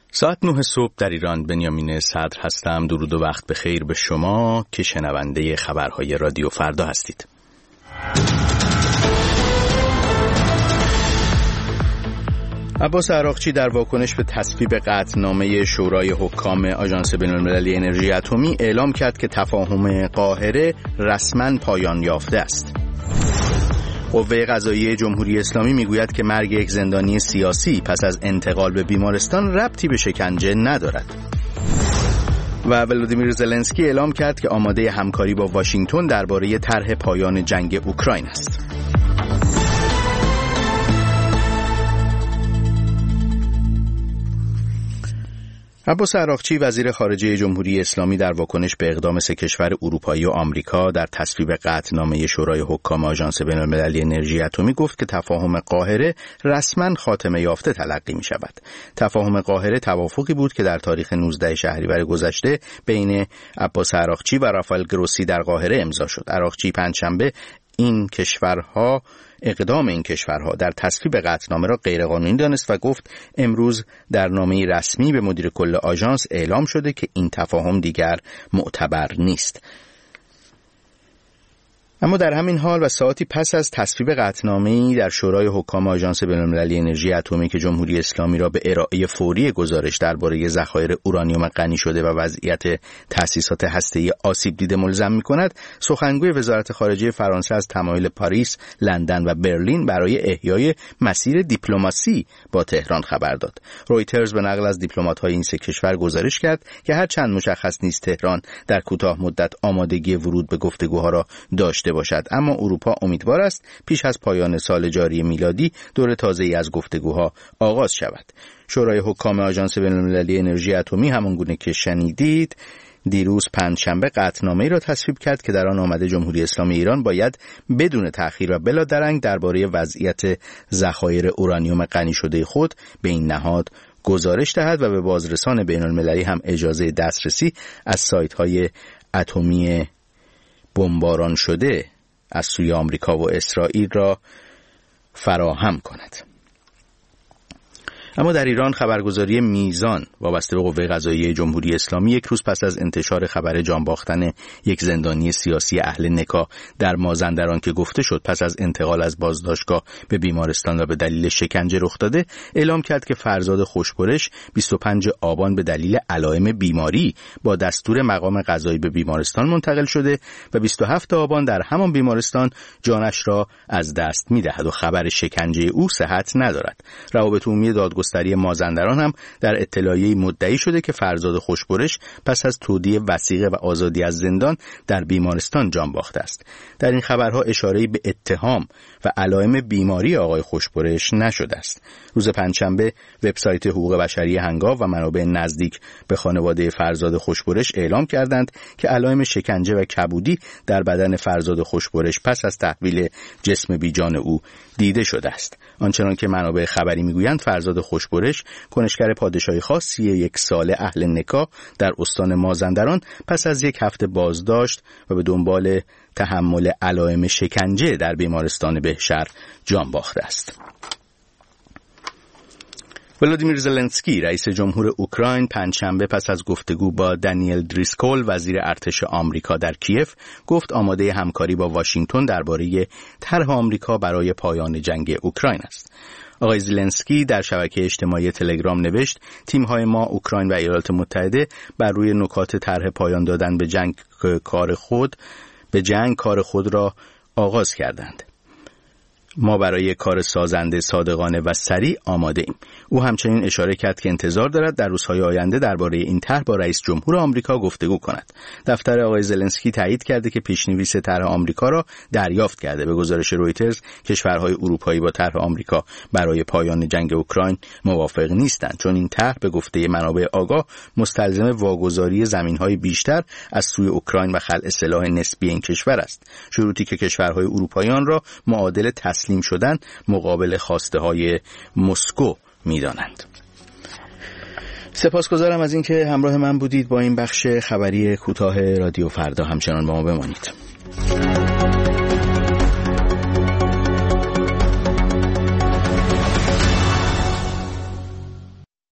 ساعت 9 صبح در ایران. بنیامین صدر هستم. درود و وقت بخیر به شما که شنونده خبرهای رادیو فردا هستید. عباس عراقچی در واکنش به تصویب قطعنامه شورای حکام آژانس بین‌المللی انرژی اتمی اعلام کرد که تفاهم قاهره رسما پایان یافته است. قوه قضاییه جمهوری اسلامی میگوید که مرگ یک زندانی سیاسی پس از انتقال به بیمارستان ربطی به شکنجه ندارد. و ولادیمیر زلنسکی اعلام کرد که آماده همکاری با واشنگتن درباره طرح پایان جنگ اوکراین است. عباس عراقچی وزیر خارجه جمهوری اسلامی در واکنش به اقدام 3 کشور اروپایی و آمریکا در تصویب قطعنامه شورای حکام آژانس بین‌المللی انرژی اتمی گفت که تفاهم قاهره رسما خاتمه یافته تلقی می شود. تفاهم قاهره توافقی بود که در تاریخ 19 شهریور گذشته بین عباس عراقچی و رافائل گروسی در قاهره امضا شد. عراقچی پنجشنبه اقدام این کشورها در تصویب قطعنامه را غیرقانونی دانست و گفت امروز در نامه‌ای رسمی به مدیر کل آژانس اعلام شده که این تفاهم دیگر معتبر نیست. اما در همین حال و ساعتی پس از تصویب قطعنامه‌ای در شورای حکام آژانس بین‌المللی انرژی اتمی که جمهوری اسلامی را به ارائه فوری گزارش درباره ذخایر اورانیوم غنی شده و وضعیت تأسیسات هسته‌ای آسیب دیده ملزم می‌کند، سخنگوی وزارت خارجه فرانسه از تمایل پاریس، لندن و برلین برای احیای مسیر دیپلماسی با تهران خبر داد. رویترز به نقل از دیپلمات‌های این 3 کشور گزارش کرد که هرچند مشخص نیست تهران در کوتاه مدت آمادگی ورود به گفتگوها را داشته باشد، اما اروپا امیدوار است پیش از پایان سال جاری میلادی دور تازه‌ای از گفتگوها آغاز شود. شورای حکام آژانس بین‌المللی انرژی اتمی همانگونه که شنیدید دیروز پنجشنبه قطعنامه‌ای را تصویب کرد که در آن آمده جمهوری اسلامی ایران باید بدون تأخیر و بلا درنگ درباره وضعیت ذخایر اورانیوم غنی شده خود به این نهاد گزارش دهد و به بازرسان بین‌المللی هم اجازه دسترسی از سایت‌های اتمی بمباران شده از سوی آمریکا و اسرائیل را فراهم کند. اما در ایران خبرگزاری میزان وابسته به قوه قضاییه جمهوری اسلامی 1 روز پس از انتشار خبر جان باختن یک زندانی سیاسی اهل نکاح در مازندران که گفته شد پس از انتقال از بازداشتگاه به بیمارستان و به دلیل شکنجه رخ داده، اعلام کرد که فرزاد خوشبرش 25 آبان به دلیل علائم بیماری با دستور مقام قضایی به بیمارستان منتقل شده و 27 آبان در همان بیمارستان جانش را از دست می‌دهد و خبر شکنجه او صحت ندارد. روابط عمومی دادگستری مازندران هم در اطلاعیه مدعی شده که فرزاد خوشبرش پس از تودیع وثیقه و آزادی از زندان در بیمارستان جان باخته است. در این خبرها اشاره‌ای به اتهام و علائم بیماری آقای خوشبرش نشده است. روز پنجشنبه وبسایت حقوق بشری هنگام و منابع نزدیک به خانواده فرزاد خوشبرش اعلام کردند که علائم شکنجه و کبودی در بدن فرزاد خوشبرش پس از تحویل جسم بیجان او دیده شده است. آنچنان که منابع خبری میگویند فرزاد خوشبرش کنشگر پادشاهی خاص 31 ساله اهل نکاح در استان مازندران پس از 1 هفته بازداشت و به دنبال تحمل علائم شکنجه در بیمارستان بهشهر جان باخته است. ولادیمیر زلنسکی رئیس جمهور اوکراین پنجشنبه پس از گفتگو با دانیل دریسکول وزیر ارتش آمریکا در کیف گفت آماده همکاری با واشنگتن درباره طرح آمریکا برای پایان جنگ اوکراین است. آقای زلنسکی در شبکه اجتماعی تلگرام نوشت تیم‌های ما اوکراین و ایالات متحده بر روی نکات طرح پایان دادن به جنگ کار خود را آغاز کردند. ما برای کار سازنده، صادقانه و سریع آماده ایم. او همچنین اشاره کرد که انتظار دارد در روزهای آینده درباره این طرح با رئیس جمهور آمریکا گفتگو کند. دفتر آقای زلنسکی تایید کرده که پیش‌نویس طرح آمریکا را دریافت کرده. به گزارش رویترز کشورهای اروپایی با طرح آمریکا برای پایان جنگ اوکراین موافق نیستند، چون این طرح به گفته منابع آگاه مستلزم واگذاری زمین‌های بیشتر از سوی اوکراین و خلع سلاح نسبی این کشور است، شروطی که کشورهای اروپایی آن را معادل تسلیم شدن مقابل خواسته‌های مسکو می‌دانند. سپاسگزارم از اینکه همراه من بودید با این بخش خبری کوتاه رادیو فردا. همچنان با ما بمانید.